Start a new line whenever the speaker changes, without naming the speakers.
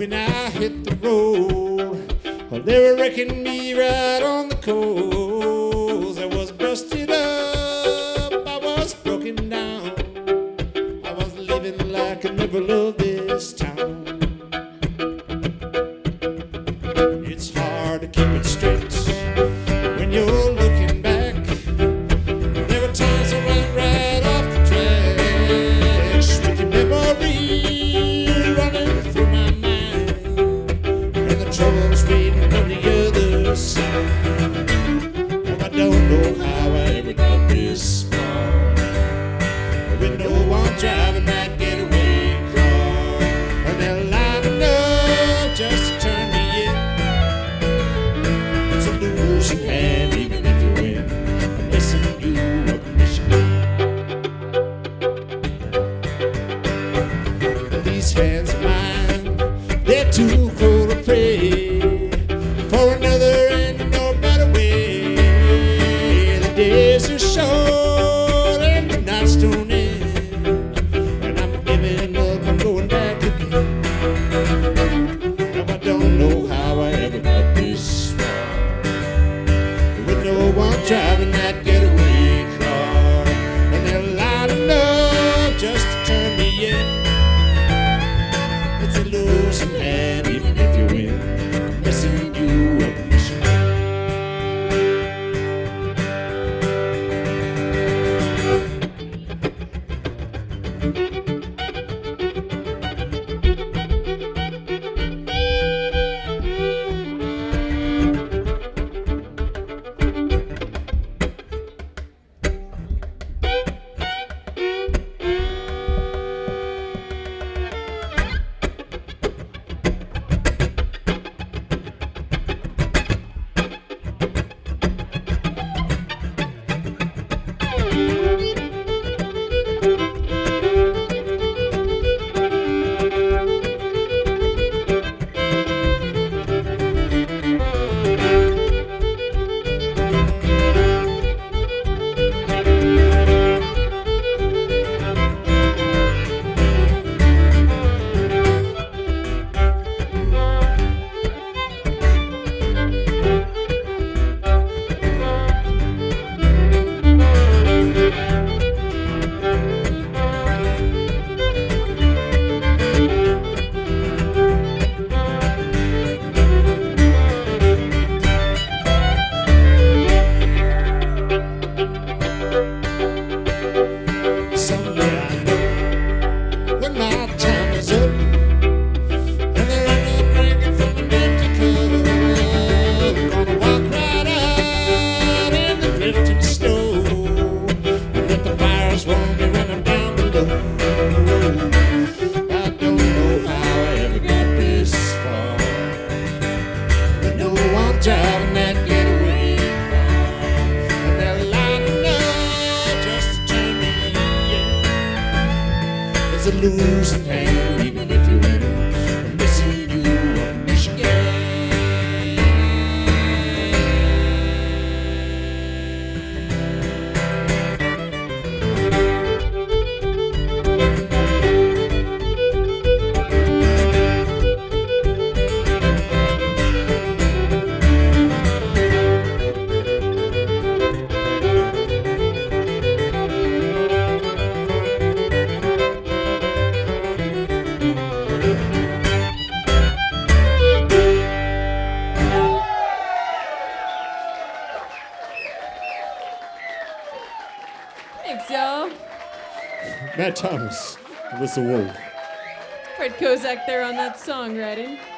when I hit the road. Well, they were wrecking me right on the coals. I was busted up, I was broken down. I was living like I never loved this town. It's hard to keep it straight when you're looking back. There were times I ran right off the tracks with your memory running through my mind, and the troubles waiting on the other side. Oh, I don't know how I ever got this far with no one driving that getaway car, and they're lining up just to turn me in. It's a losing hand even if you win. I'm missing you up in Michigan. These hands of mine, they're too cruel to pray for another and no better way. The days are short and the nights don't end, and I'm giving up, I'm going back again. Now I don't know how I ever got this far with no one driving that getaway car, and they're lining up just to turn me in. It's a losing hand even if you win. I'm missing you up in Michigan. Someday I know when my time is up, and there ain't no drinking from an empty cup. Gonna walk right out in the drifting snow, and let the fires warm me running down below. I don't know how I ever got this far with no one driving that getaway car, and they're lining up just to turn me in. It's a losing hand even if you win. I'm missing you up in Michigan.
Thanks, y'all.
Matt Thomas, Alyssa Wolf.
Fred Kozak there on that songwriting.